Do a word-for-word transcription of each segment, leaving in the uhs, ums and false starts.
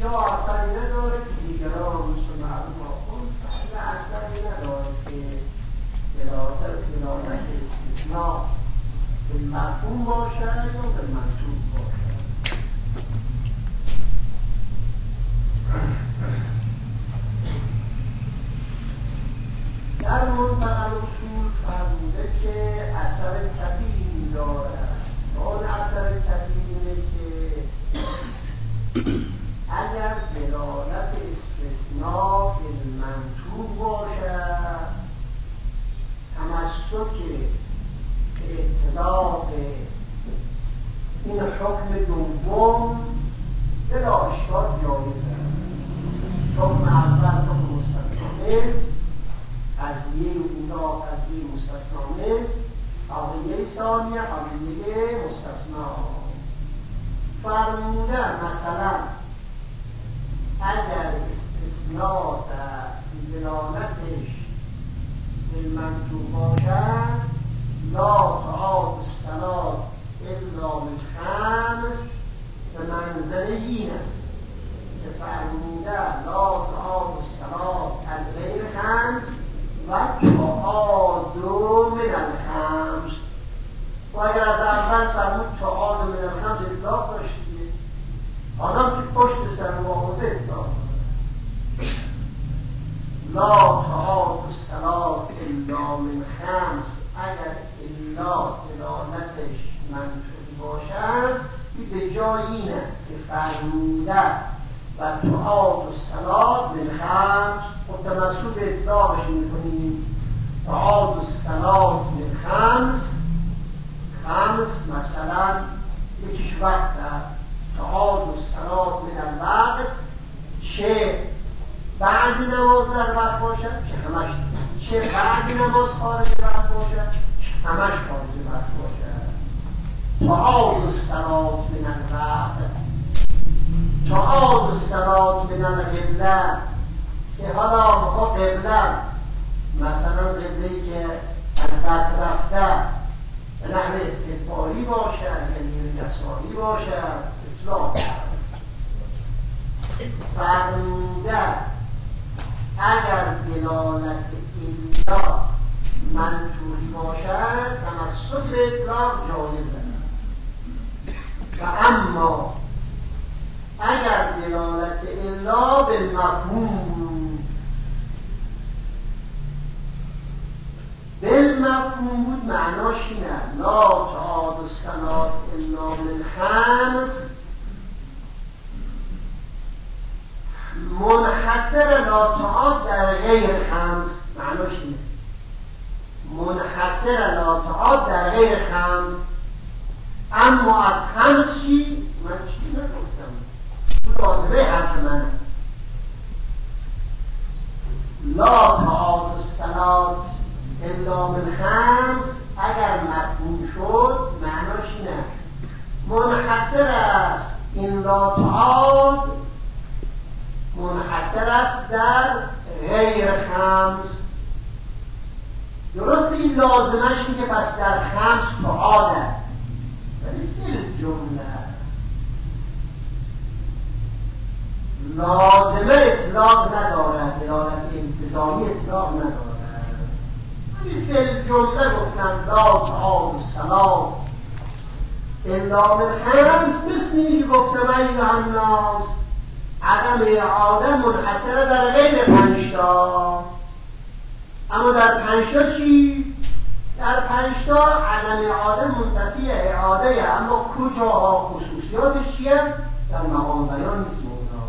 یا اثری نداره که دیگران مثل معلوم آخون و اثری نداره که دلالت استثناء به مفهوم باشد یا به منطوق باشد. در منطق الاصول فرموده که اثر طبیعی دارد. اون اثر طبیعی اینه که اگر دلالت استثناء به منطوق باشد، تمسک به اطلاق این حکم دوم بلا اشکال جایزه. حکم اول حکم مستثنی، قضیه اولا قضیه مستثنی، قضیه ثانیه قضیه مستثنا. فرمودن مثلا اگر استثناء در دلالتش به منطوق باشد، لا تعاد الصلاة الا بالخمس، به منزله اینه که فرموده لا تعاد الصلاة از غیر خمس و تعاد من الخمس. و اگر از اول فرمود تعاد من الخمس اطلاق داشتید، آنم که پشت سر واحده اطلاق لا تعاد الصلاة الا من خمس، اگر الا دلالتش منطوقی باشد به جای اینه که فرموده و تعاد الصلاة من خمس، متمسک به اطلاقش میکنیم تعاد الصلاة من خمس. خمس مثلا یکیش وقت تعاد الصلاة من الوقت، چه بعضی نماز در وقت باشد چه همش، چه بعضی نماز خارج وقت باشد چه همش خارج وقت باشد. تعاد الصلاة من الوقت، تعاد الصلاة من القبله، که حالا بخواه قبله مثلا قبله‌ای که از دست رفته به نحو استقبالی باشد یعنی یساری باشد اطلاق فرموده اگر دلالت الا منطوقی باشد تمسک به اطلاق جایز دارد. و اما اگر دلالت الا بالمفهوم بالمفهوم بود، معناش اینه لا تعاد الصلاة الا من خمس، منحصر لا تعاد در غیر خمس، معناش اینه منحصر لا تعاد در غیر خمس. اما از خمس چی؟ من چی نگفتم، تو لازمه حرف منه. لا تعاد الصلاة الا من خمس اگر مفهوم شد معناش اینه منحصر است این لا تعاد، منحصر است در غیر خمس. درسته این لازمش میگه پس در خمس تعاده، ولی فی جمله لازمه اطلاق ندارد، دلالت التزامی اطلاق ندارد. فی الجمله گفتن لا تعاد الصلاة الا من خمس، مثلی که گفتم ایها الناس عدم اعاده منحصره در غیر پنجتا. اما در پنجتا چی؟ در پنجتا عدم اعاده منتفی اعاده، اما کجاها خصوصیاتش چیه؟ در مقام بیان نیست. مولا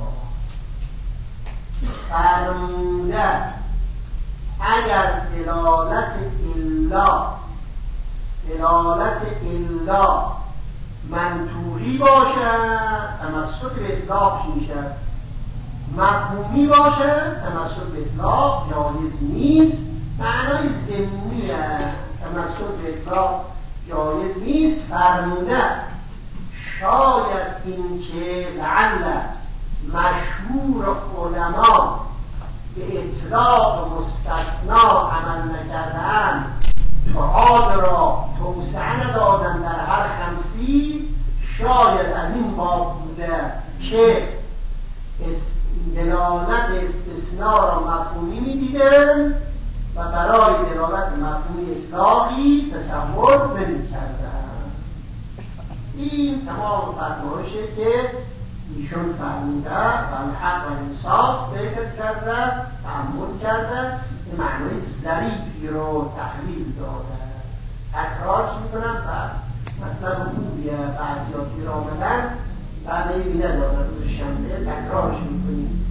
فرموده اگر دلالت الا دلالت الا منطوقی باشد تمسک به اطلاق میشد، مفهومی باشد تمسک به اطلاق جایز نیست. معنای ضمنیه تمسک به اطلاق جایز نیست. فرموده شاید این که لعل مشهور علما به اطلاق مستثنا عمل نکردن، تعاد را توسعه ندادن در هر خمسی، شاید از این باب بوده که دلالت استثناء را مفهومی می‌دیدن و برای دلالت مفهومی اطلاقی تصور نمی‌کردن. این تمام فرمایشه که ایشون فرموده و الحق و انصاف فکر کرده، تأمل کرده، به معنای ظریفی رو تحویل داده. تکرارش میکنم و مطلب خوبیه بعضیاتی را آمدن و میبی نداره روز شنبه تکرارش میکنیم.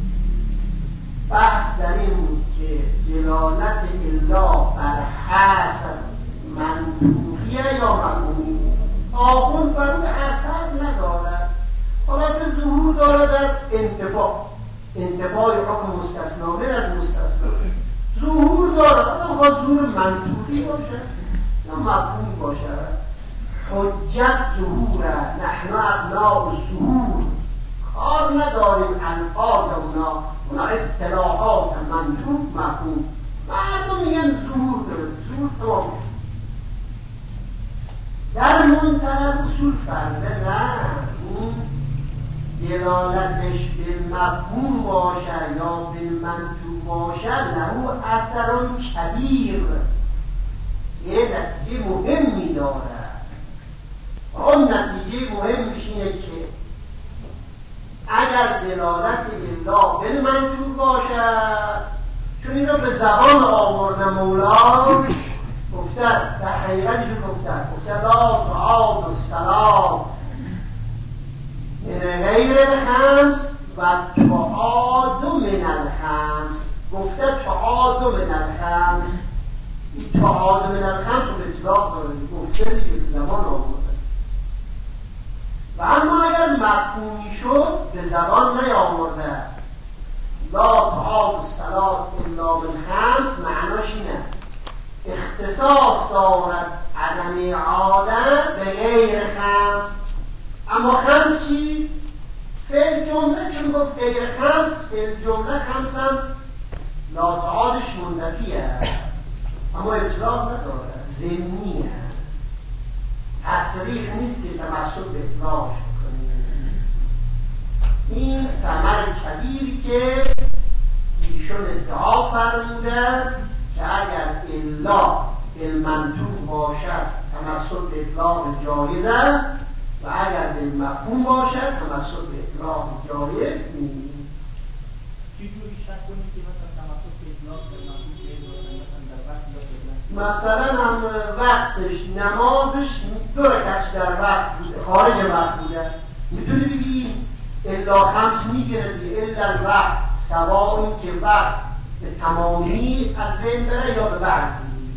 بحث در این بود که دلالت الا بر حسب منطوقیه یا مفهومی. آخون فرمود اثر نداره، خلاص ظهور داره در انتفاع، انتفاع حکم مستثنا من از مستثنا ظهور داره. حالا میخواد ظهور منطوقی باشه یا مفهومی باشه. حجت ظهوره، نحن ابناء الظهور، کار نداریم الفاظ اونا، اونا اصطلاحات منطوق مفهوم. مردم میگن ظهور داره، ظهور تمام شد. در منتهی اصول فرده نه، این دلالتش به مفهوم باشه یا به منطوق باشه لهو اثرون کبیر، یه نتیجه مهمی داره. اون نتیجه مهمش اینه که اگر دلالت الا بالمنطوق باشه، چون این رو به زبان آورده مولا، گفته در حقیقتشو گفته گفته لا تعاد الصلاة من غیر الخمس و تعاد من الخمس. گفته تعاد من الخمس، این تعاد من الخمس رو به اطلاق داره، گفته دیگه به زبان آورده. و اما اگر مفهومی شد به زبان نیاورده. لا تعاد الصلاة الا من خمس معناش اینه اختصاص دارد عدم عادت به غیر خمس. اما خمس چی؟ فعل جمله، چون گفت غیر خمس، فعل جمله خمس هم لا تعادش منتفیه، اما اطلاق نداره، ضمنیه، تصریح نیست که تمسک به اطلاقش کنیم. این ثمر کبیری که ایشون ادعا فرمودن که اگر الا بالمنطوق باشد تمسک به اطلاق جایزه و اگر بالمفهوم باشد تمسک به اطلاق جایز نیست. چجوری شک کنید که مثلا تمسک به اطلاق بالمفهوم مثلا هم وقتش نمازش دو رکعتش در وقت بوده، خارج وقت بوده، میتونی بگی الا خمس میگیره دیگه، الا الوقت سوائی که وقت به تمامی از بین بره یا به بعض.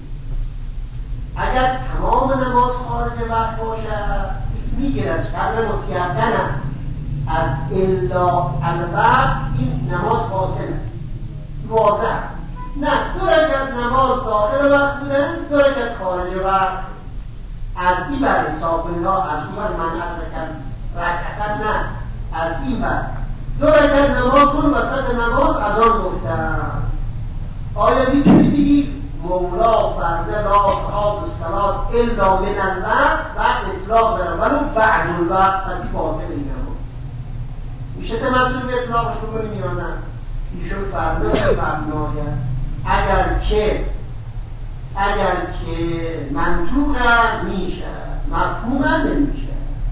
اگر تمام نماز خارج وقت باشه میگیره قدر متیقنه از الا الوقت این نماز باطله، واضح. نه، دو رکعت نماز داخل وقت بودن، دو رکعت خارج وقت، از این بر حساب الله، از اون بر من رکعت رکعت نه، از این بر دو رکعت نماز کن وسط نماز از آن گفتن. آیا میتونی بگی مولا فرده لا تعاد الصلاة الا من الوقت، وقت اطلاق داره ولو بعض الوقت، پس این باطل این نماز میشه تمسک به اطلاقش بکنیم یا نه؟ ایشون فرده فرمایه اگر که اگر که منطوقه میشه، مفهومه نمیشه.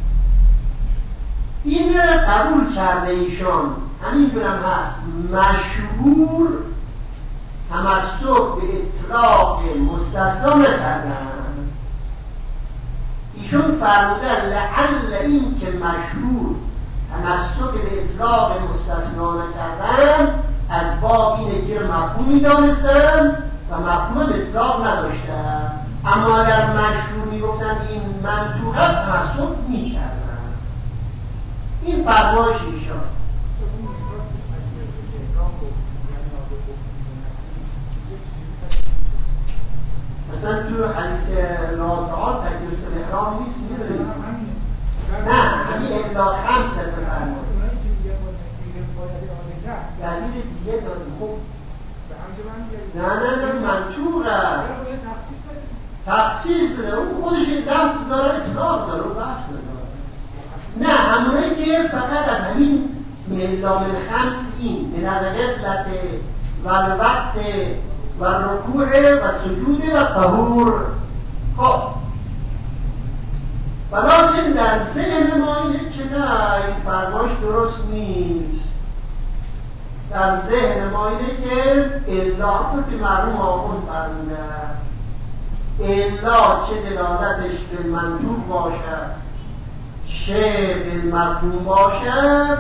این قبول کرده ایشون، همینجورم هست. مشهور تمسک به اطلاق مستثنا نکردن. ایشون فرمودن لعل این که مشهور تمسک به اطلاق مستثنا نکردن از باب اینه که مفهومی دانستن و مفهوم اطلاق نداشتن. اما اگر مشهور میگفتن این منطوقه تمسک میکردن. این فرمایش ایشان. مثلا تو حدیث ناطعات تکلیف الاحرام نیست میدونید؟ نه، همین الا خمسه فرمایش دلیل دیگه داریم. خب نه نه نه منطوقه تخصیص داره، اون خودش لفظ داره، اطلاق داره، اون بحث نداره. نه، همونایی که فقط از همین الا من خمس این من القبلة و الوقت و رکوع و سجود و طهور. خب ولیکن در ذهن ما اینه که نه، این فرمایش درست نیست. در ذهن ما اینه که الا تو که معلوم آخون فرموده الا چه دلالتش بالمندوب باشد چه بالمفهوم باشد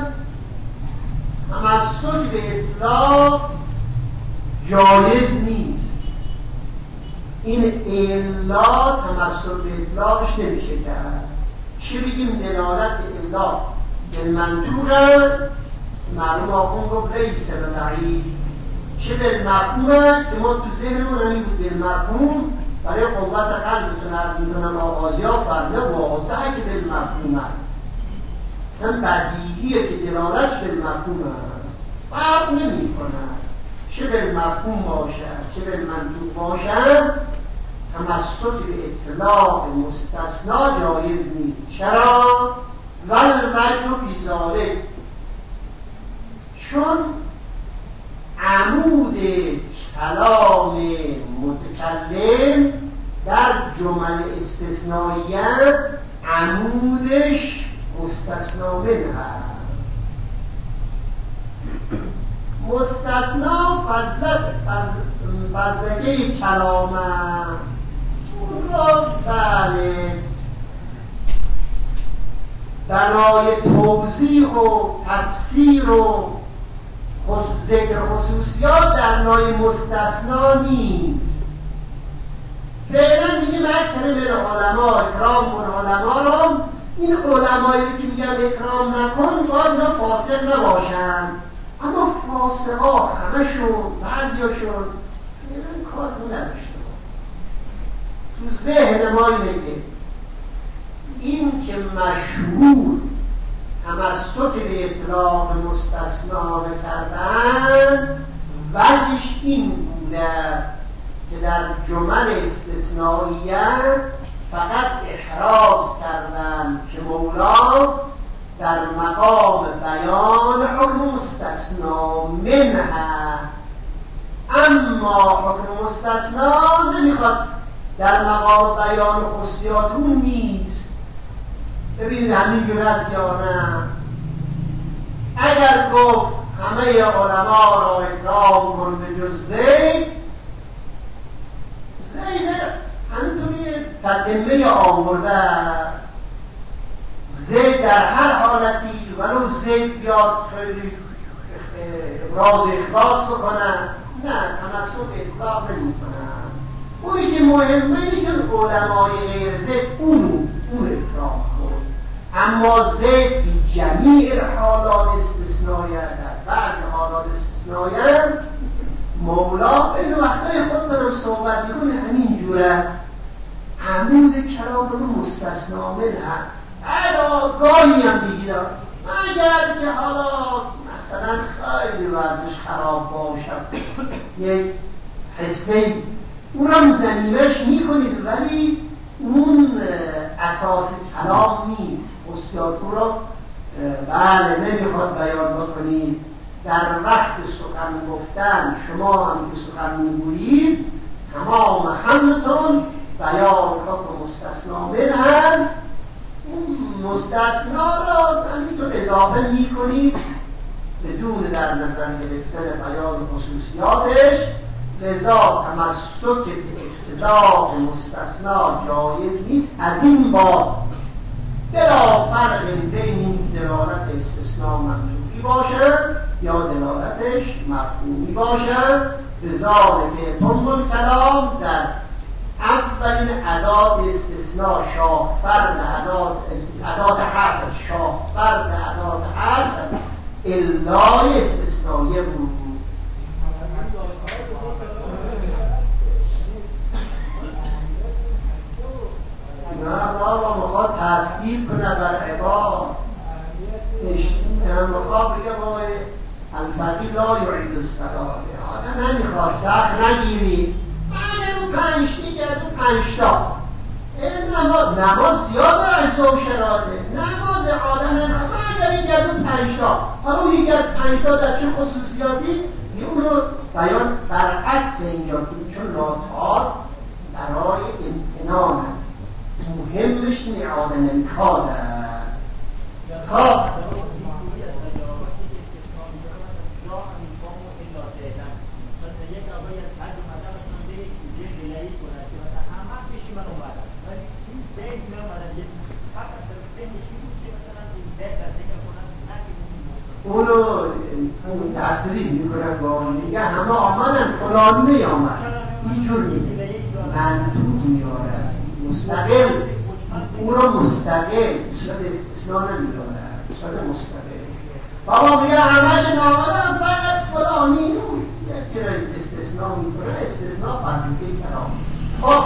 تمسک به اطلاق جایز نیست. این الا تمسک به اطلاقش نمیشه کرد. چه بگیم دلالت الا بالمندوب معلوم آخون گفت ریس بعید، چه بالمفهوم که ما تو ذهنمون همین بود بالمفهوم برای قوت قلبتون عرض میکنم آغازی ها فرده واضحه که بالمفهوم هست، اصلا بدیهیه که دلالتش بالمفهوم هست، فرق نمی کنه چه بالمفهوم باشد چه بالمنطوق باشد تمسک به اطلاق مستثنا جایز نیست. چرا؟ والوجه فی ذلک، چون عمود کلام متکلم در جمل استثنائیه عمودش مستثنا منه. مستثنا فضلگه کلام اون را بله بنای توضیح و تفسیر و ذکر خصوصیات در نای مستثنا نیست. فعلا میگیم اکرم العلماء، اکرام کن علما را. این علمایی که میگن اکرام نکن باید اینا فاسق نباشن، اما فاسقا همشون بعضیاشون فعلا کار نداشته. تو ذهن ما اینه که این که مشهور تمسک به اطلاق مستثنا کردن وجهش این بوده که در جمل استثنائیه فقط احراز کردن که مولا در مقام بیان حکم مستثنا منه، اما حکم مستثنا نمیخواد در مقام بیان خصوصیات اون نیست. ببینید همینجور است یا نه؟ اگر گفت همه علما را اکرام کن به جز زید، زید همینطوری تتمه آورده، زید در هر حالتی ولو زید بیاد خیلی ابراز اخلاص بکنه، نه تمسک اطلاق نمی کنن. اونی که مهمه اینی که علمای غیر زید اونو اون اکرام کن، اما زید بی جمیع حالات استثنائیه، در بعض حالات استثنائیه مولا بین وقتای خودتون صحبت میکنه همین جوره عمود کلام رو مستثنا منه. ادا گاهی هم بگیدم اگر که حالا مثلا خیلی وضعش خراب باشه یک حسه اونم زمینش میکنید ولی اون اساس کلام نیست، خصوصیاتو رو بله نمیخواد بیان بکنید. در وقت سخن گفتن شما هم که سخن میگویید تمام همتون بیان حکم مستثنا منن، اون مستثنا را همینطور اضافه میکنید بدون در نظر گرفتن بیان خصوصیاتش، لذا تمسک به اطلاق مستثنا جایز نیست. از این باب بلا فرق بین این دلالت استثناء منطوقی باشد یا دلالتش مفهومی باشد. لذالک تم الکلام در اولین ادات استثناء شاه فرد ادات ادات حصر شاه فرد ادات حصر الا استثنائیه بود. نه بابا میخواد تسکیل کنه بر عباد، میخواد بگه بابا الفقی لا یعید الصلاة، آدم نمیخواد سخت نگیری من اون پنجتی که از اون پنجتا نماز نماز زیاد اجزا و شراطه، نماز آدم نمیخواد در یکی از اون پنج تا. حالا اون یکی از پنج تا در چه خصوصیاتی؟ اون رو بیان برعکس اینجا که چون لاتار برای امتنان مهمش نعاده نمیخواد خب اونو تصریح میکنن با اون میگه همه آمدن فلان نیامد اینجور میگه منطوق میاره مستقل اون رو مستقل صورت استثناء نمیاره صورت مستقل بابا میگه همهش نامدن فقط فلانی بود یکی رو استثناء میکنه استثناء فضیله کلام خب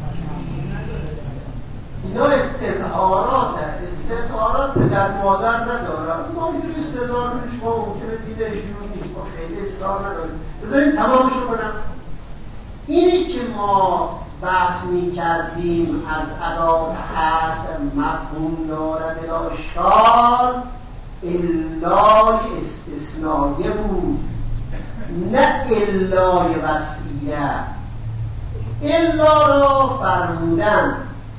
اینا استظهارات استظهارات پدر مادر ندارن ما اینجوری استظهار کنیم شما ممکنه دیده جور نیست ما خیلی اصرار نداریم بذاریم تمامش رو کنم اینی که ما بحث می کردیم از ادات هست مفهوم داره بلا اشکال علای استثنائیه بود نه علای وصفیه الا را فرمودن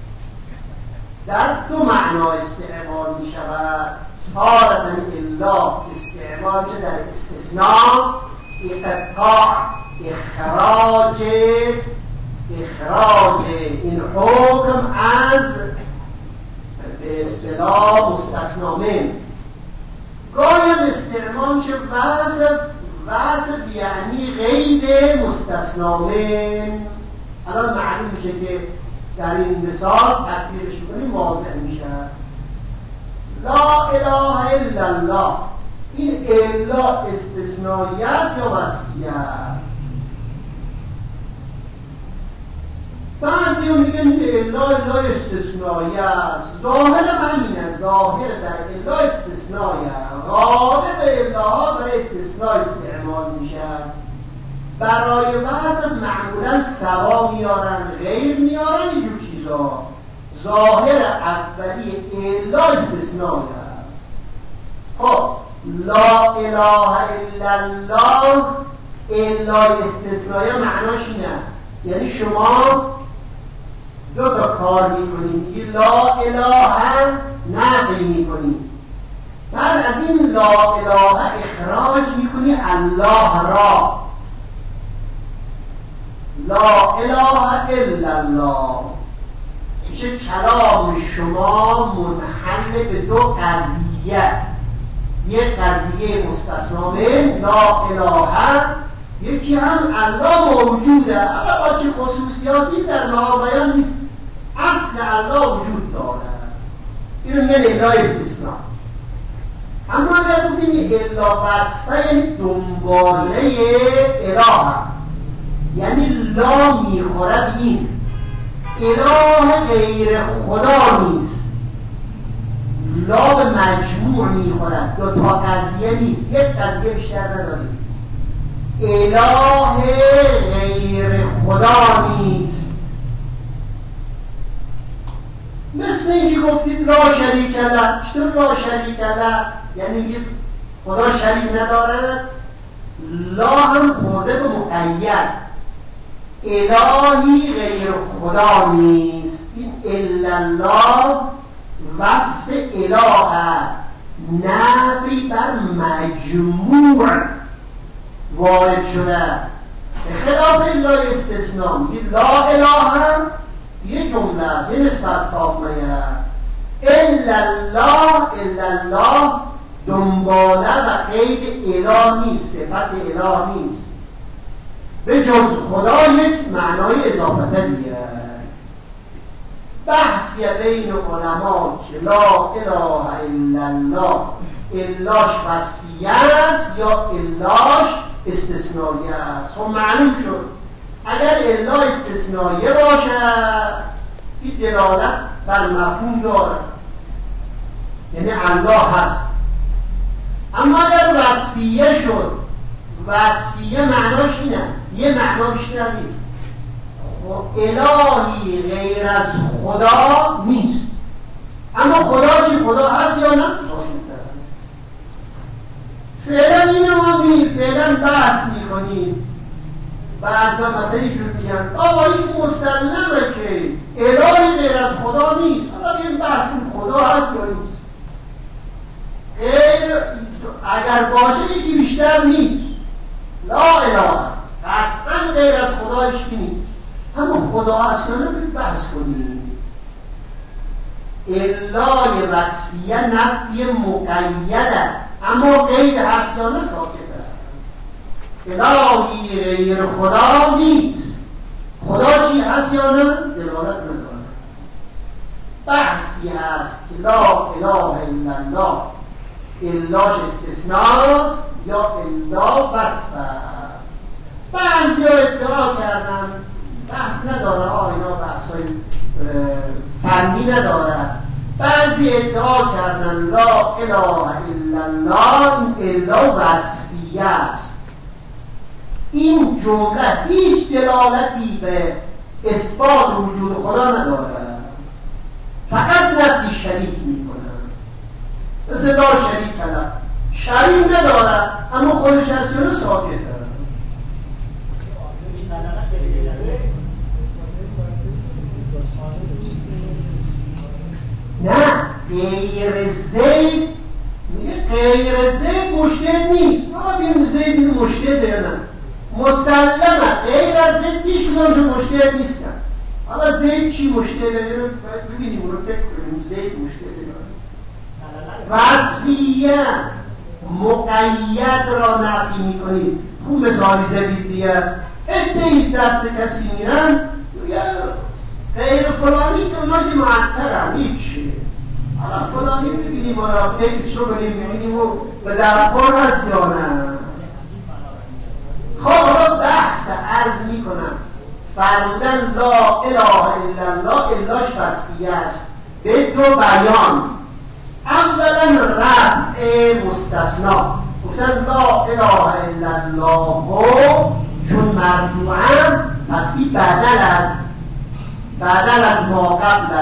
در دو معنا استعمال می شود تارة الا استعمال شده در استثناء اقطاع اخراج اخراج این حکم از به اصطلاح مستثنا من گاهی هم استعمال میشه وصف وصف یعنی قید مستثنا من الان معلوم میشه که در این مثال تطبیقش میکنیم واضح میشه لا اله الا الله این الا استثنایی است یا وصفیه است بعضی هم میگن این الا الا استثنایی است ظاهر همینه ظاهر در الا استثنایی است غالب الا برای استثناء استعمال میشه برای وصف معمولا سوا میارن غیر میارن اینجور چیزا ظاهر اولی الا استثنایی است خب لا اله الا الله الا استثنایی معناش اینه یعنی شما دو تا کار میکنید میگی لا اله نفی میکنید بعد از این لا اله اخراج میکنی الله را لا اله الا الله میشه کلام شما منحل به دو قضیه یک قضیه مستثنا من لا اله یکی هم الله موجوده اما با چه خصوصیاتی در معابیان نیست اصل الله وجود داره اینو میگن الا استثناء اما اگر بودیم الا وصفه یعنی دنباله اله یعنی لا میخوره به این اله غیر خدا نیست لا به مجموع میخوره دو تا قضیه نیست یک قضیه بیشتر نداریم اله غیر خدا نیست مثل اینکه گفتید لا شریک له چطور لا شریک له یعنی اینکه خدا شریک نداره لا هم خورده به مقید الهی غیر خدا نیست این الا الله وصف اله نفی بر مجموع وارد شده به خلاف الا استثناء میگه لا اله هم یه جمله است یه نسبت تامه الا الله الا الله دنباله و قید اله نیست صفت اله نیست به جز خدا یک معنای اضافه دیگه بحثی بین علما که لا اله الا الله الاش وصفیه است یا الاش استثنایی است خب معلوم شد اگر الا استثنایی باشد این دلالت بر مفهوم داره یعنی الله هست اما اگر وصفیه شد وصفیه معناش اینه یه معنا بیشتر نیست خب الهی غیر از خدا نیست اما خدا چی خدا هست یا نه فعلا اینو ما می فعلا بحث میکنیم. بعضا مثلا اینجور میگن آقا این مسلمه که الهی غیر از خدا نیست. حالا این بحث خدا هست یا نیست؟ غیر اگر باشه یکی بیشتر نیست. لا اله، قطعا غیر از خدایش نیست. اما خدا هست یا نبید بحث کنیم. الهی وصفیه نفی مقیده، اما غیر هست یا نه ساکته. الهی غیر خدا نیست. خدا چی هست یا نه دلالت نداره. بحثی هست که لا اله الا الله الاش استثناست یا الا وصفه. بعضی ها ادعا کردن بحث نداره، آه اینا بحث های فنی نداره. بعضی ادعا کردن لا اله الا الله این الا وصفیه است. این جمله هیچ دلالتی به اثبات وجود خدا نداره، فقط نفی شریک میکنه. مثل لا شریک له، شریک نداره اما خودش از جلو ساکته. نه غیر زید میگه غیر زید مشکل نیست. ما بیم زید این مشکل دیگه نه مسلمه. غیر از زید هیچ کدومش مشکل نیستن. حالا زید چی مشکله؟ ببینیم رو فکر کنیم. زید مشکله وصفیه مقید را نفی میکنید. خوب مثالی زدید دیگه. ادهی درس کسی میرن غیر فلانی که اونا که معطر هم هیچی. حالا فلانی ببینیم حالا فکرش رو کنیم ببینیم و به درفان هست یا نه. خب حالا بحث عرض میکنم. فرمودن لا اله الا الله الاش وصفیه است به دو بیان. اولا رفع مستثنا، گفتن لا اله الا الله چون مرفوعه پس این بدل از بدل از ما قبل،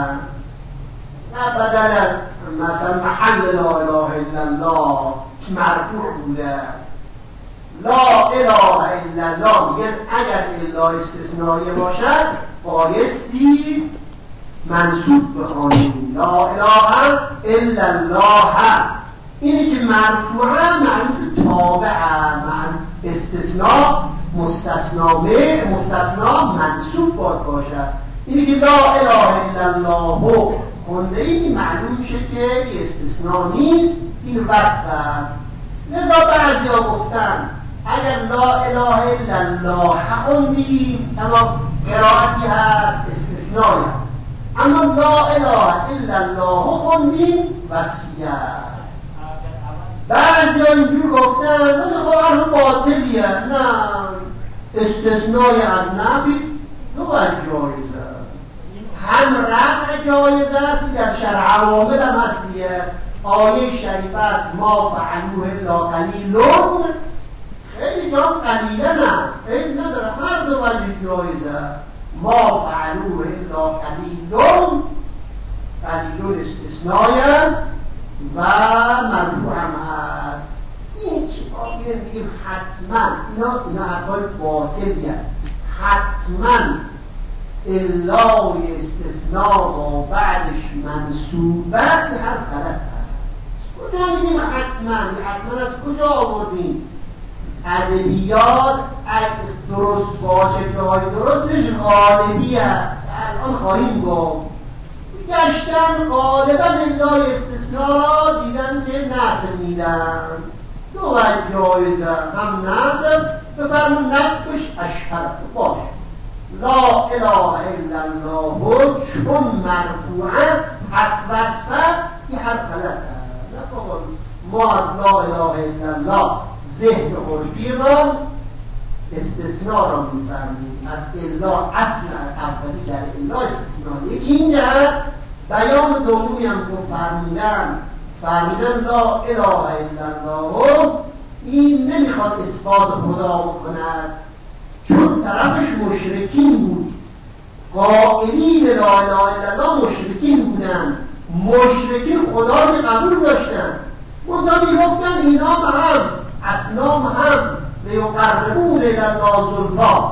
نه بدل مثلا محل لا اله الا الله که مرفوع بوده. لا اله الا الله میگن اگر الا استثنایی باشد بایستی منصوب بخوانیم. لا اله الا الله اینی که مرفوعه معنی تابعه، معنی استثناء مستثنامه مستثنا منصوب باید باشد. اینی که لا اله الا الله خونده این معلوم میشه که استثناء نیست، این وصفه. لذا بعضی ها گفتن اگر لا اله الا الله خوندیم تمام قرائتی هست استثناء، اما لا اله الا الله خوندیم وصفیه. بعضی ها اینجور گفتن اون خواهر باطلیه، نه استثنای از نفی دو جایزه. هم رفع جایزه است در شرع عوامل هم هستیه. آیه شریفه است ما فعلوه الا قلیلون، خیلی جان قلیله نه خیلی نداره، هر دو وجه جایزه. ما فعلوه الا قلیلون، قلیلون استثنایم و مرفوع هم هست. این چی باید بگیم حتما اینا اینا حرفای باطلیه. حتما الای استثناء و بعدش منصوبه که هر غلط هست. کجا میگیم حتما؟ حتما از کجا آوردیم؟ ادبیات اگه درست باشه جای درستش غالبیه. الان خواهیم گفت گشتن غالبا الای استثناء را دیدن که نصب میدن. دو جایزه هم نصب بفرمون نصبش اشهر باش. لا اله الا الله چون مرفوعه پس وصفه یه هر غلط هست. ما از لا اله الا الله ذهن قربی را استثناء را میفرمیم. از الا اصل اولی در الا استثناء. یکی این جهت بیان دومی هم که فرمیدن فرمیدن لا اله الا الله این نمیخواد اثبات خدا بکند، چون طرفش مشرکین بود. قائلین لا اله الا الله مشرکین بودن. مشرکین خدا رو قبول داشتن، منتها میگفتن اینا هم اصنام هم لیقربون الی الله زلفا.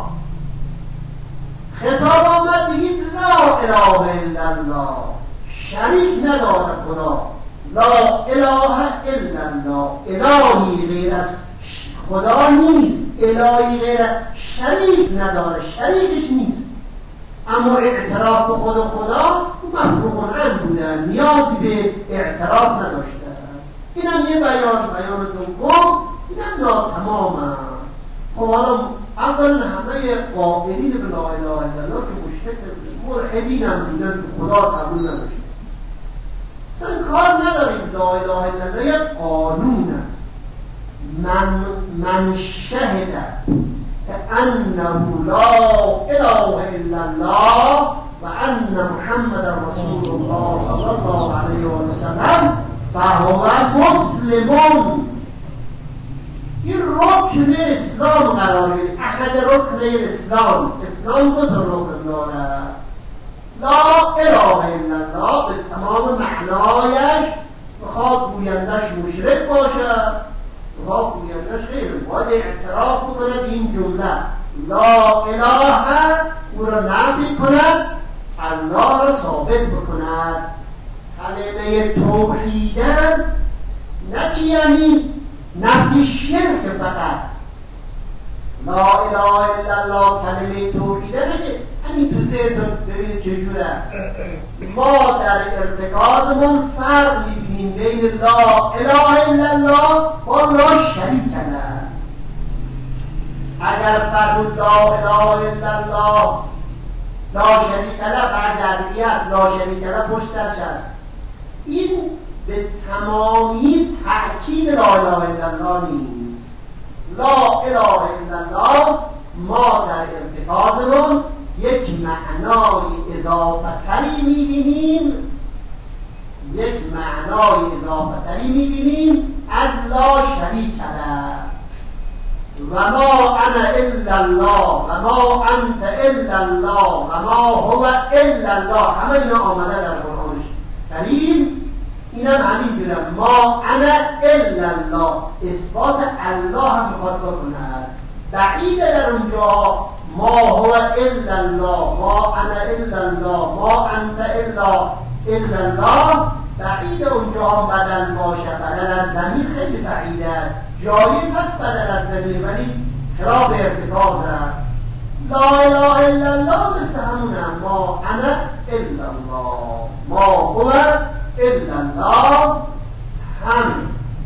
خطاب آمد بگید لا اله الا الله، شریک نداره خدا، لا اله الا الله، الهی غیر از خدا نیست، الهی غیر شریک نداره، شریکش نیست. اما اعتراف به خود خدا مفروغ عنه بودن، نیازی به اعتراف نداشتن. اینم یه بیان بیان دوم، اینم ناتمام هم. خب حالا اول همه قائلین به لا اله الا الله که مشرک ملحدین هم بودن که خدا قبول نداشت. اصلا کار نداریم، لا اله الا الله یه قانونه. من من شهد که انه لا اله الا الله و ان محمد رسول الله صلی الله علیه و سلم فهو مسلمون. این رکن اسلام قرار گرفت، احد رکن اسلام. اسلام دو تا رکن داره، لا اله الا الله به تمام معنایش، بخواد گویندش مشرک باشه، بخواد گویندش غیر، باید اعتراف بکنه این جمله لا اله او را نفی کند، الله را ثابت بکند. کلمه توحیدن نه یعنی نفی شرک فقط. لا اله الا الله کلمه توحیدن نگه همین تو ذهنتون ببینید چجوره. ما در ارتکازمون فرق میبینیم بین لا اله الا الله با لا شریک له. اگر فرمود لا اله الا الله لا شریک له بعض عربی هست، لا شریک له پشت سرش هست، این به تمامی تأکید لا اله الا الله نیست. لا اله الا الله ما در ارتکازمون یک معنای اضافتری میبینیم، یک معنای اضافتری میبینیم از لا شریک له. و ما انا الا الله و ما انت الا الله و ما هو الا الله، همه اینا آمده در قرآن کریم. اینم همین جوره، ما انا الا الله، اثبات الله هم میخواد بکند. بعیده در اونجا ما هو الا الله، ما انا الا الله، ما انت الا الا الله، بعیده اونجا هم بدل باشه. بدل از ضمیر خیلی بعیده، جایز هست بدل از ضمیر ولی خلاف ارتکاز هست. لا اله الا الله مثل همونه، ما انا الا الله، ما هو الا الله، هم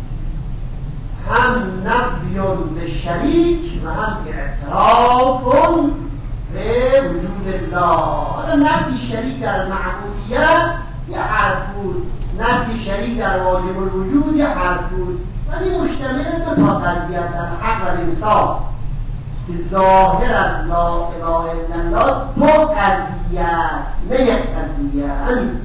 هم نفی به شریک و هم اعتراف به وجود الله. حالا نفی شریک در معبودیت یه حرف بود، نفی شریک در واجب الوجود یه حرف بود، ولی مشتمل دو تا قضیه است، حق و انصاف، که ظاهر از لا اله الا الله دو قضیه است نه یک قضیه. همین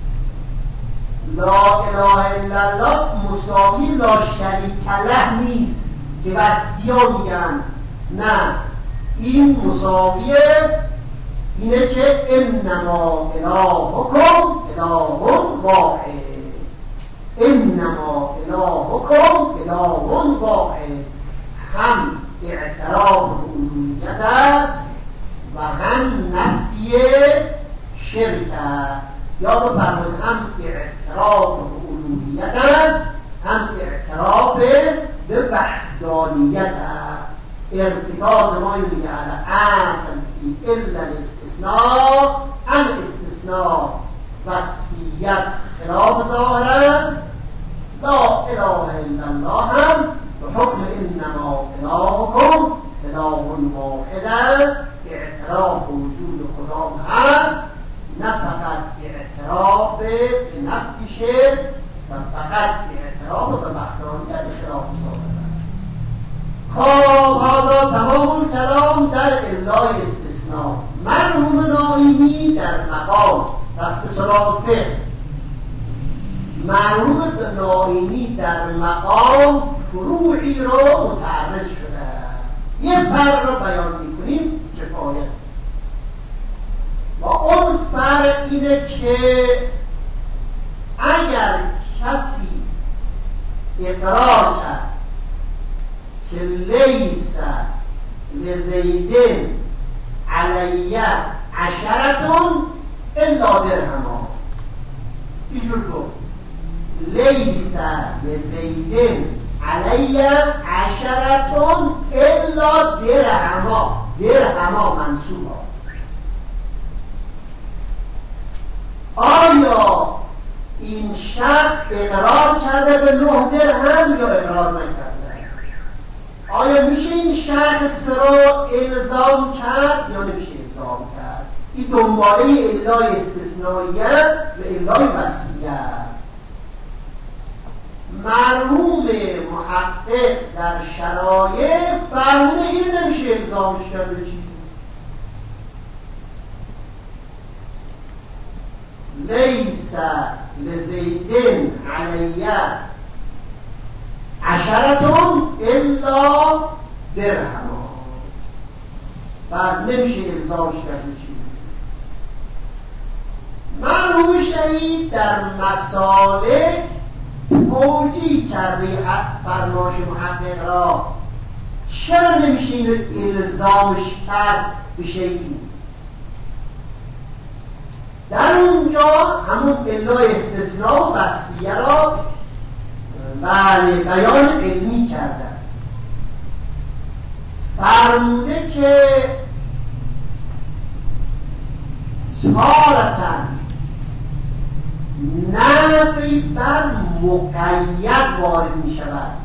لا اله الا الله مساوی لا شریک له نیست که وصفیا میگن، نه، این مساوی اینه که انما الهکم اله واحد، انما الهکم اله واحد، هم اعتراف الوهیت است و هم نفی شرک است. یا بفرمایید هم اعتراف الوهیت است هم اعتراف به وحدانیت است. ارتکاز ما این میگه اصل فی الا الاستثناء، ان استثناء وصفیت خلاف ظاهر است. لا اله الا الله هم به حکم انما الهکم اله واحد اعتراف وجود خدا هست، نه فقط اعتراف به نفی شرک و فقط اعتراف به وحدانیت خلاف ظاهر. خب حالا تمام کلام در الا استثناء. مرحوم ناینی در مقام رفت سراغ فقه، مرحوم ناینی در مقام فروعی رو متعرض شده. یه فرق رو بیان میکنیم کفایت. و اون فرق اینه که اگر کسی اقرار کرد که لیس لزیدن علیه عشرتون الا درهما، اینجور گفت لیس لزیدن علیه عشرتون الا درهما، درهما منصوب. آیا این شخص اقرار کرده به نه درهم یا اقرار نکرده؟ آیا میشه این شخص رو الزام کرد یا نمیشه الزام کرد؟ این دنباله علای استثنائیت و علای وصفیت. مرحوم محقق در شرایط فرموده این نمیشه الزامش کرد به چیزی. لیس لزیدن علیه عشرتون الا درهما، بعد نمیشه الزامش کرد به چیزی. مرحوم شهید در مسالک توجیه کرده فرمایش محقق را، چرا نمیشه این الزامش کرد به شیعی؟ در اونجا همون علای استثناء و بسطیه را بله بیان علمی کردن. فرموده که تارتاً نفی بر مقید وارد می شود.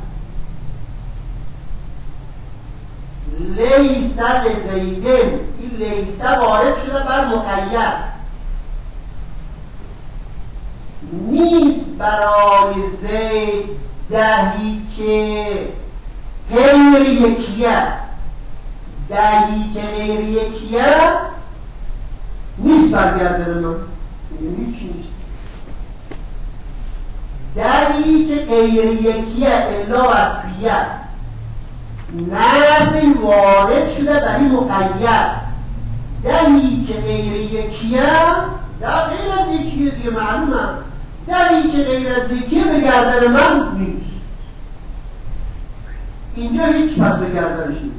لیس لزیدن، این لیس وارد شده بر مقید، نیست برای زید دهی که غیر یکیه، دهی که غیر یکیه نیست برگردن من هیچ نیست. دهی که غیر یکیه الا وصفیه، نفی وارد شده برای مقید. دهی که غیر یکیه، در غیر از یکیه دیگه معلومه، دهی که غیر از یکیه به گردن من نیست. اینجا هیچ پس به گردنش نیست.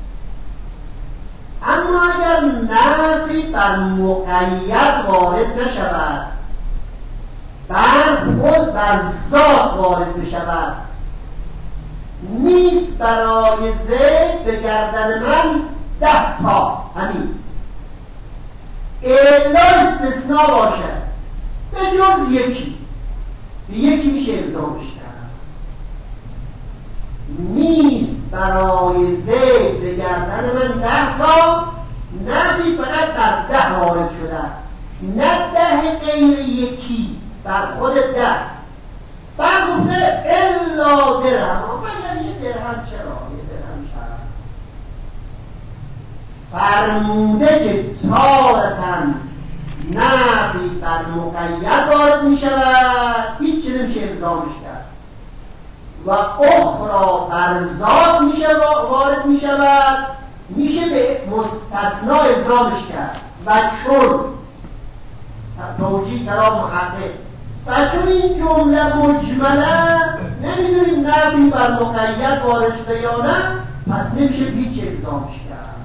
اما اگر نفی بر مقید وارد نشود، بر خود بر ذات وارد بشود، نیست برای زید به گردن من ده تا، همین الا استثناء باشد به جز یکی، به یکی میشه الزامش کرد. نیست برای زید به گردن من ده تا، نفی فقط بر ده وارد شده، نه ده غیر یکی بر خود ده. بعد گفته الا درهم، مگر یه درهم چرا؟ یه درهم چرا؟ فرموده که تارتن نفی بر مقید وارد می شود، هیچ چیزی نمیشه الزامش کرد، و اخرى بر ذات میشه وارد می شود، میشه به مستثنا الزامش کرد. و چون توجیه کلام محقق، و چون این جمله مجمله نمیدونیم نفی بر مقید وارد شده یا نه، پس نمیشه هیچ الزامش کرد.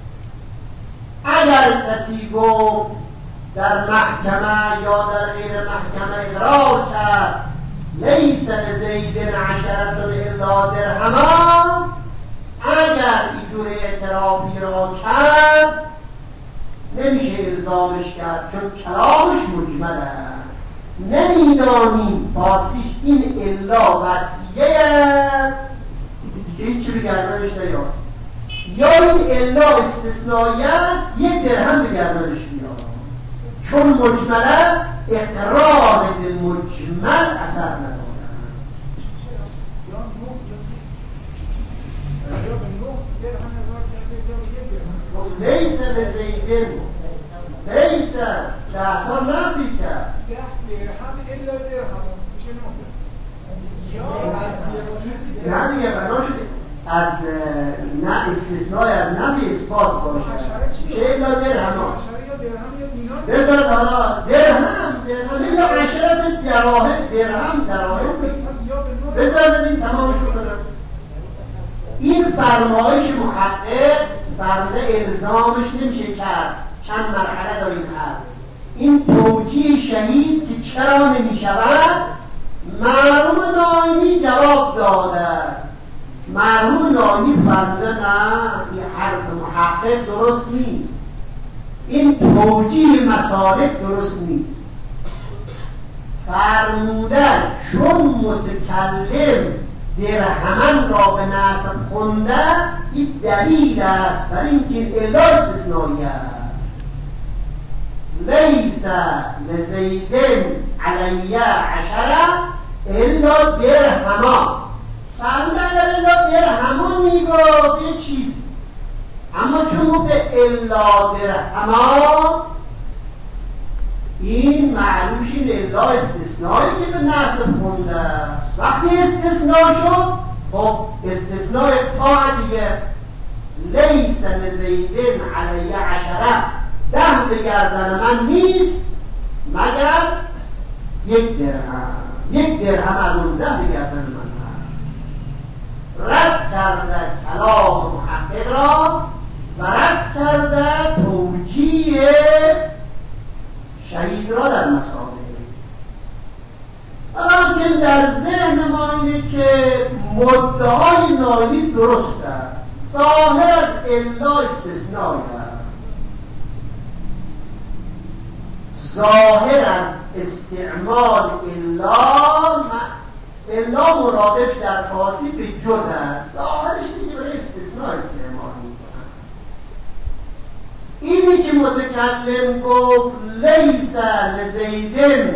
اگر کسی گفت در محکمه یا در غیر محکمه اقرار کرد لیس لزیدن عشرتون الا درهما، اگر اینجور اعترافی را کرد نمیشه الزامش کرد، چون کلامش مجمله. نمیدانیم فارسیش این الا وصفیه هیچی به گردنش نیاد، یا این الا استثنایی است یک درهم به گردنش میاد، چون مجمله اقرار به مجمل اثر ندارد. لیس لزیدن، لیس ده تا نفی کرد، نه دیگه بنا شده از نه استثنای از نفی اثبات باشه چه الا درهم بذار حالا درهم درهم الا عشرت دراهم، درهم دراهم بذار ببین تمامش بکنم. این فرمایش محقق فرموده الزامش نمیشه کرد، چند مرحله داریم هست. این توجیه شهید که چرا نمیشود، مرحوم ناینی جواب داده. مرحوم ناینی فرموده نه، این حرف محقق درست نیست، این توجیه مسالک درست نیست. فرمودن چون متکلم درهمن را به نسب خونده، این دلیل است بر اینکه این الا استثنایی است. لیس لزیدن علیه عشره الا درهما. فرمودن اگر الا درهما میگفت یه چیز، اما چون گفته الا درهما، این معلومش این الا استثنایی که به نسب خونده. وقتی استثناء شد، خب استثناء اقطاع دیگه. لیس لزیدن علیه عشره، ده به گردن من نیست مگر یک درهم، یک درهم از اون ده به گردن من هست. رد کرده کلام محقق را و رد کرده توجیه شهید را در مسائل. لیکن در ذهن ما اینه که مدعای ناینی درسته، ظاهر از الا استثنایی است، ظاهر از استعمال الا، الا مرادف در فارسی به جز است، ظاهرش دیگه برای استثناء استعمال میکنن. اینی که متکلم گفت لیس لزیدن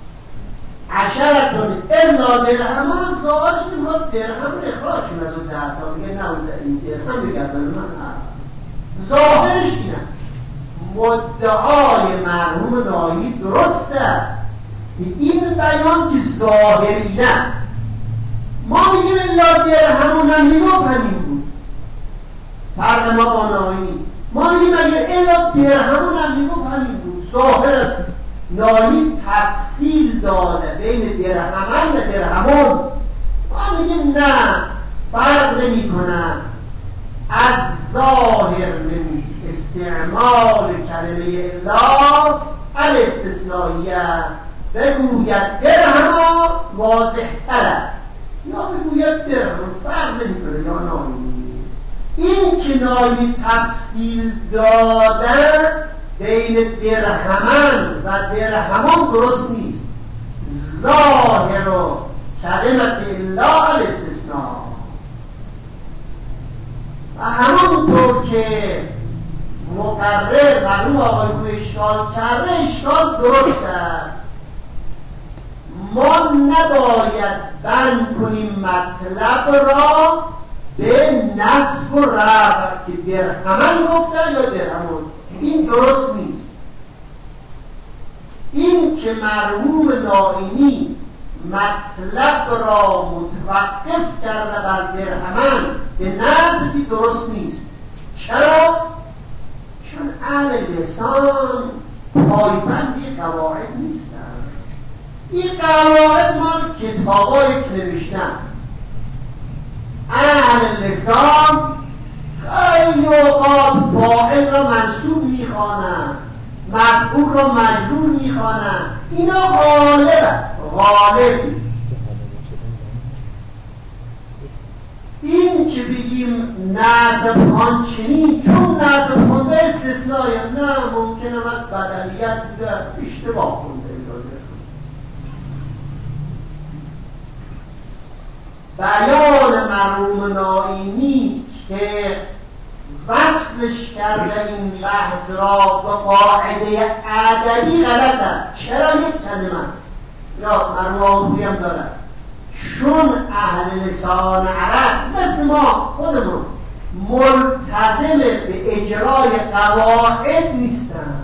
عشرتون الا درهم، ظاهرش میخواد درهم اخراج کنه از اون ده تا، میگه نه این درهم بگردن من هست. ظاهرش اینه. مدعای مرحوم ناینی درسته، این بیان که ظاهری نه. ما میگیم الا درهم نمیگفت همین بود، فرق ما با ناینی. ما میگیم اگر الا درهم نمیگفت همین بود. ظاهر از ناینی تفصیل داده بین درهمن و درهمون. ما میگیم نه، فرق نمی کنن. از ظاهر من استعمال کلمه الا الاستثنائیه بگوید درهم واضح تره، یا بگوید درهم، فرق نمی کنه. یا ناینی این که ناینی تفصیل داده بین درهمن و درهمان درست نیست. ظاهر و کلمت الا الاستثناء. و همونطور که مقرر مرحوم آقای رو اشکال کرده، اشکال درسته. ما نباید بند کنیم مطلب را به نصب و رفع که درهمن گفته یا درهمون. این درست نیست. این که مرحوم ناینی مطلب را متوقف کرده بر درهمن به نصبی درست نیست. چرا؟ چون اهل لسان پایبندی قواعد نیستن. این قواعد مال کتابایی که نوشتن. اهل لسان خیلی اوقات فاعل را منصوب میخوانند، مفعول را مجرور میخوانند. اینا غالبه، غالبی. این که بگیم نصب خوان چنین چون نصب خونده استثنایی، نه ممکنه از بدلیت بوده، اشتباه خونده. بیان مرحوم ناینی که وصلش کرده این بحث را به قاعده ادبی غلطه. چرا یک کلمه یا مرحوم آخوی هم داره؟ چون اهل لسان عرب مثل ما خودمون ملتزم به اجرای قواعد نیستن.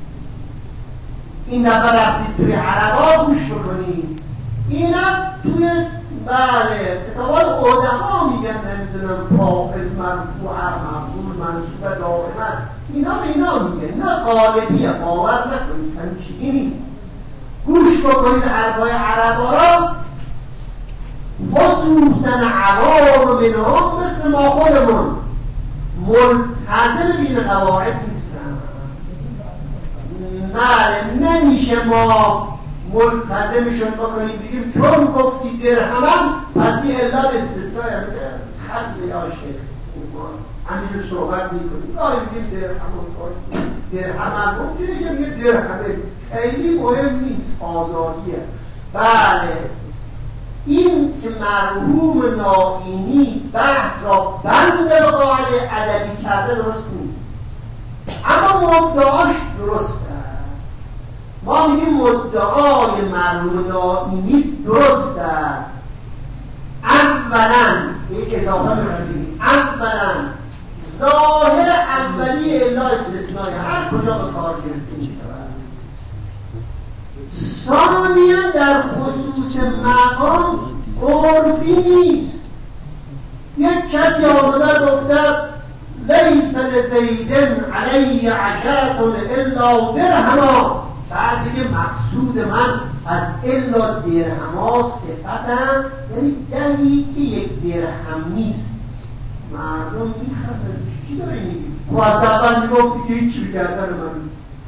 این دفعه رفتید توی عربا گوش بکنید، اینا توی بله کتابای قدما میگن نمیدونم فاعل مرفوع مفعول منصوب دائما، اینا به اینا میگن. نه غالبیه، باور نکنید همچنین نیست. گوش بکنید حرفای عربا را، خصوصا عوام منهم مثل ما خودمون ملتزم بین قواعد نیستن. بله نمیشه ما ملتزمشون بکنیم بگیم چون گفتی درهمن پس این علت استثنایی هم خلق یا شیخ همینجور صحبت میکنیم گاهی بگیم درهمن درهمن ممکنه که یه درهمه خیلی مهم نیست، آزادیه. بله این که مرحوم نائینی بحث را بند به قاعده ادبی کرده درست نیست، اما مدعاش درسته. ما میگیم مدعای مرحوم نائینی درسته. اولا یک اضافه می‌کنیم، اولا ظاهر اولی الا استثنایی هر کجا به کار گرفته می‌شود. ثانیا در خصوص مقام عرفی نیست. یک کسی آمده گفته لیس لزیدن علی عشرة الا درهما، بعد دیگه مقصود من از الا درهما صفتم یعنی دهی که یک درهم نیست. مردم میخوادن چی داری میگی؟ خب از اول میگفتی که هیچی بگردن من.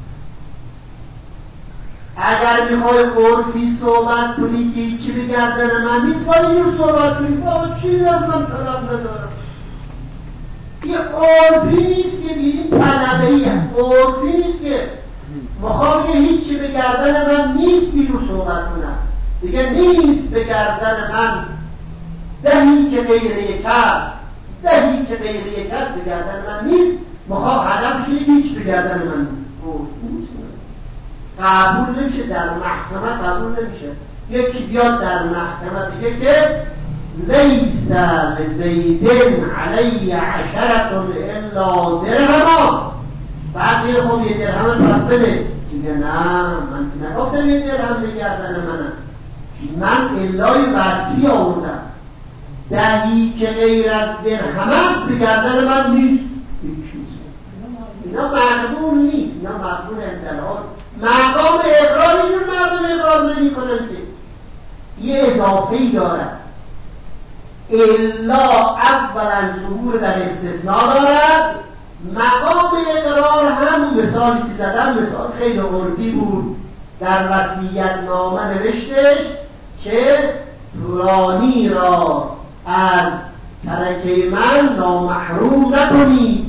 اگر میخوای عرفی صحبت کنی که هیچی بگردن من نیست باید اینجور صحبت کنی بابا چیزی از من طلب ندارم. یه عرفی نیست که این طلبه‌ای عرفی نیست که مخواه بگه هیچی به گردن من نیست بیجور صحبت کنم. دیگه نیست به گردن من دهی که غیر یک است، دهی که غیر یک است به گردن من نیست. مخواه هدفش اینه که هیچ به گردن من نیست. قبول نمیشه، در محکمه قبول نمیشه. یکی بیاد در محکمه بگه که لیس لزیدن علی عشرة الا درهما، بعد دیگه خب یه درهم پس بده. دیگه نه من نگفتم یه درهم به گردن منم، من الای وصفی آوردم دهی که غیر از درهم است به گردن من نیست. اینا مقبول نیست، اینا مقبول اندلال مقام اقرار اینجور مردم اقرار نمی کنن که یه اضافه‌ای دارن. الا اولا ظهور در استثناء دارد. مقام اقرار هم مثالی که زدم مثال خیلی عرفی بود. در وصیت نامه نوشتش که فلانی را از ترکه من نامحروم نکنی،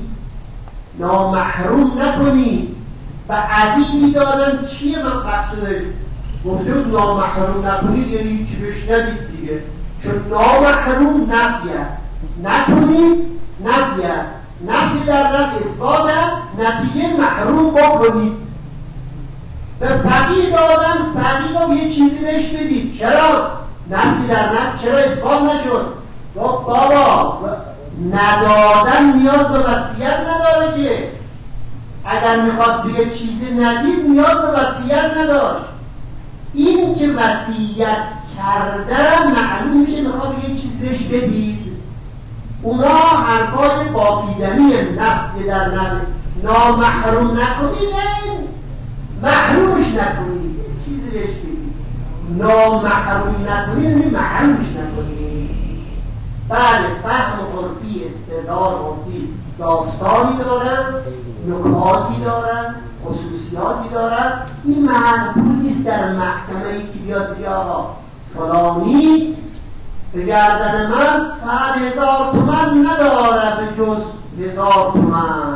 نامحروم نکنی. و عدیدی دادن چیه من قصدش گفته بود نامحروم نکنید یعنی چی بهش ندید دیگه، چون نامحروم نفیه نکنید نفیه نفی در نفی اثباته نتیجه محروم بکنید. به فقیه دادن فقیه رو یه چیزی بهش بدید، چرا؟ نفی در نفی چرا اثبات نشد؟ بابا ندادن نیاز به وصیت نداره که، اگر میخواست بگه چیزی ندید نیاز به وصیت نداشت. این که وصیت کرده معلوم میشه میخواد یه چیز بهش بدید. اونا حرفای بافیدنی نفی در نفی نامحروم نکنید یعنی محرومش نکنید، یه چیزی بهش بدید. نامحروم نکنید یعنی محرومش نکنید. بله فهم عرفی استدلال عرفی داستانی دارن، نکاتی دارن، خصوصیاتی دارن. این مقبول نیست در محکمه ای که بیاد بگه آقا فلانی به گردن من صد هزار تومن نداره به جز هزار تومن.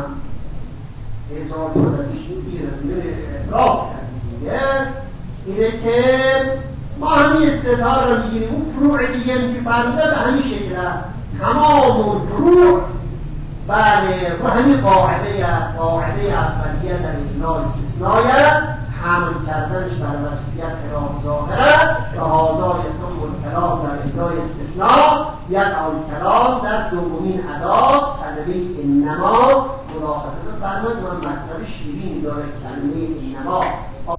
هزار تومن ازش میگیره میگه اعتراف کردیم دیگه. اینه که ما همین استظهار رو میگیریم. اون فروع دیگه میگه فرموده به همین شکله تمام اون فروع بله و همین قاعده قاعده اولیه در اجماع استثنایه حمل کردنش بر وصفیت خلاف ظاهره و هازا یکم الکلام در اجرای استثناء یک الکلام در دومین ادا کلمه انما. ملاحظه بفرمایید من مطلب شیرینی داره کلمه انما.